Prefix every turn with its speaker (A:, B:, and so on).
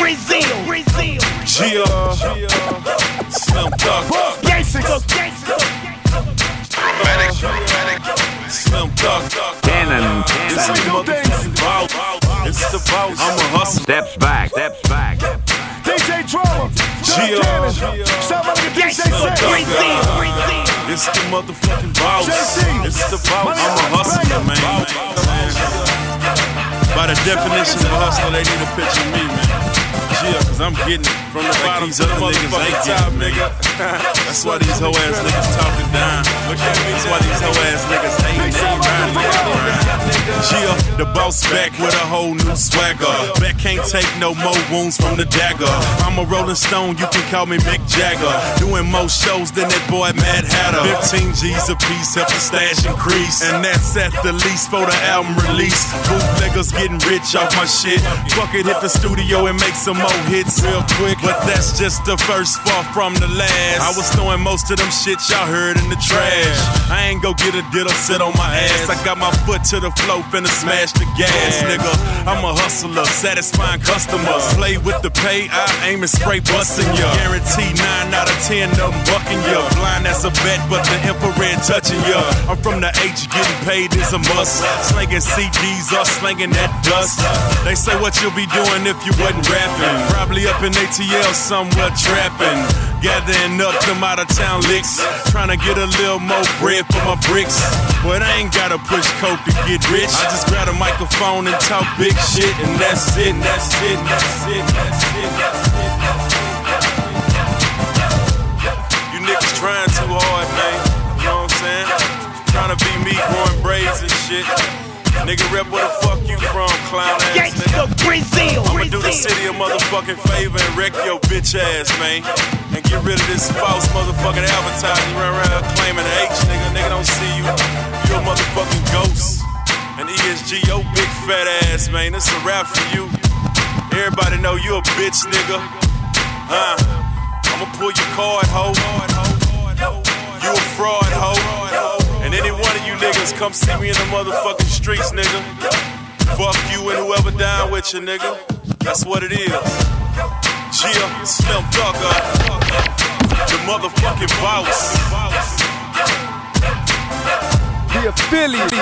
A: Brazil.
B: Gia, Slim Thug, Slim Thug,
C: Cannon.
B: it's the motherfucking boss. It's the boss. I'm a hustler.
C: Steps back.
D: DJ Drama,
B: Gia,
D: somebody get DJ
B: Slim
D: Say.
B: Thug, it's the motherfucking boss.
D: JC.
B: It's the boss. I'm a hustler, man. By the definition of a hustler, they need a picture of me, man. Yeah, cause I'm getting it from the bottom to the motherfucking top, nigga. That's why these hoe ass niggas talking down. Look at me, that's why these hoe ass niggas hating. Yeah, the boss back with a whole new swagger. Back can't take no more wounds from the dagger. I'm a Rolling Stone, you can call me Mick Jagger. Doing more shows than that boy Mad Hatter. 15 G's a piece, help the stash increase. And that's at the least for the album release. Bootleggers getting rich off my shit. Fuck it, hit the studio and make some more hits real quick, but that's just the first, far from the last. I was throwing most of them shit y'all heard in the trash. I ain't go get a diddle, sit on my ass. I got my foot to the floor, finna smash the gas, nigga. I'm a hustler, satisfying customers. Play with the pay, I aim and spray busting ya. Guarantee 9 out of 10 of them bucking ya. Blind as a bat, but the infrared touching ya. I'm from the H, getting paid is a must. Slanging CDs or slanging that dust. They say what you'll be doing if you wasn't rapping. Probably up in ATL somewhere trapping. Gathering up them out of town licks. Trying to get a little more bread for my bricks. But I ain't gotta push coke to get rich. I just grab a microphone and talk big shit. And that's it, that's it, that's it, that's it, that's it. You niggas trying too hard, man. You know what I'm saying? Trying to be me, growing braids and shit. Nigga, rep where the fuck you from, clown ass nigga. I'ma do the city a motherfucking favor and wreck your bitch ass, man. And get rid of this false motherfucking advertising. You run around claiming H, nigga. Nigga don't see you. You a motherfucking ghost. And ESG, your big fat ass, man. It's a rap for you. Everybody know you a bitch, nigga. I'ma pull your card, ho. You a fraud, ho. And any one of you niggas come see me in the motherfucking streets, nigga. Fuck you and whoever down with you, nigga. That's what it is. Gia, Slim Thug, the motherfucking boss.
D: The affiliate.